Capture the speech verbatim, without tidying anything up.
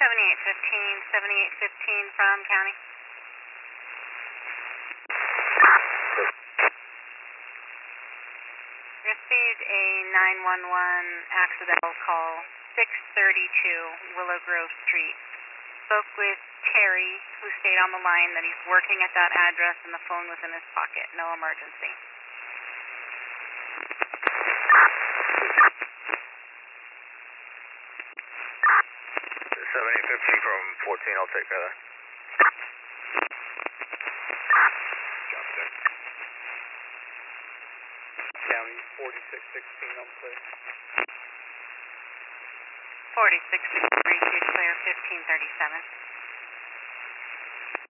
seventy-eight fifteen, seventy-eight fifteen from county. Received a nine one one accidental call, six thirty-two Willow Grove Street. Spoke with Terry, who stayed on the line, that he's working at that address and the phone was in his pocket. No emergency. seventy fifteen from fourteen, I'll take that. County forty-six sixteen on clear. forty-six sixty-three, clear, fifteen thirty-seven.